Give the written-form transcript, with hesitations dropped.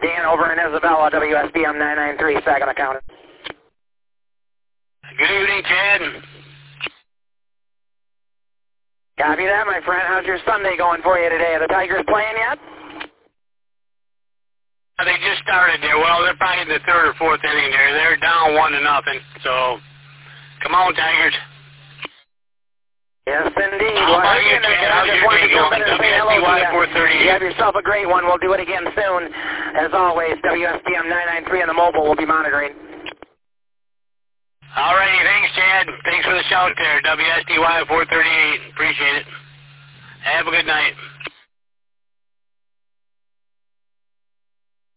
Dan over in Isabella, WSBM 993, Saginaw County. Good evening, Chad. Copy that, my friend. How's your Sunday going for you today? Are the Tigers playing yet? They just started there. Well, they're probably in the third or fourth inning there. They're down 1-0. So, come on, Tigers. Yes, indeed. How about you, Chad? How's your day going? WSBY 438. You have yourself a great one. We'll do it again soon. As always, WSBM 993 on the mobile will be monitoring. All righty. Thanks, Chad. Thanks for the shout there. WSDY 438. Appreciate it. Have a good night.